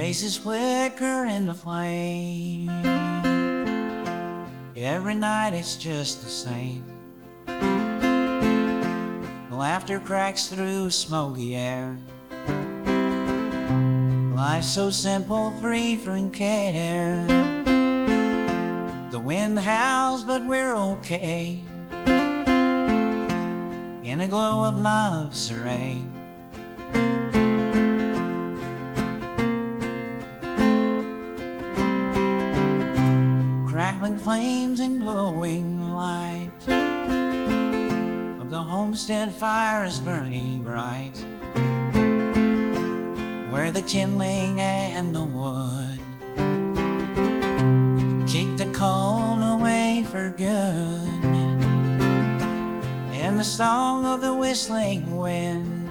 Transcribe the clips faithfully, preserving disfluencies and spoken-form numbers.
faces flicker in the flame. Every night it's just the same. Laughter cracks through smoky air. Life's so simple, free from care. The wind howls, but we're okay. In a glow of love's array. Crackling flames and glowing light of the homestead fire is burning bright, where the kindling and the wood keep the cold away for good, and the song of the whistling wind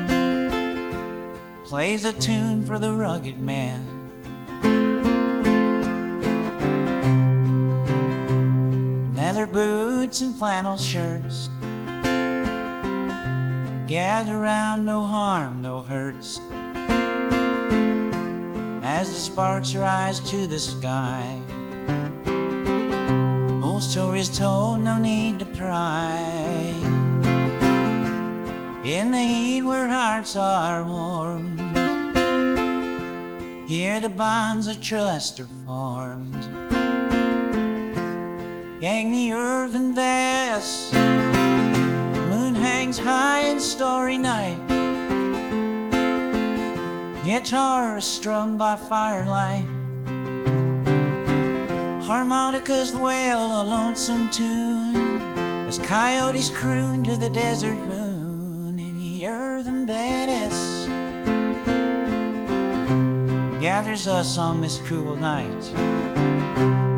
plays a tune for the rugged man. Leather boots and flannel shirts gather round, no harm, no hurts, as the sparks rise to the sky. Old stories told, no need to pry. In the heat where hearts are warmed, here the bonds of trust are formed. Gang the earthen vest, moon hangs high in starry night. Guitar is strung by firelight, harmonicas wail a lonesome tune, as coyotes croon to the desert moon. And the earthen badass gathers us on this cool night.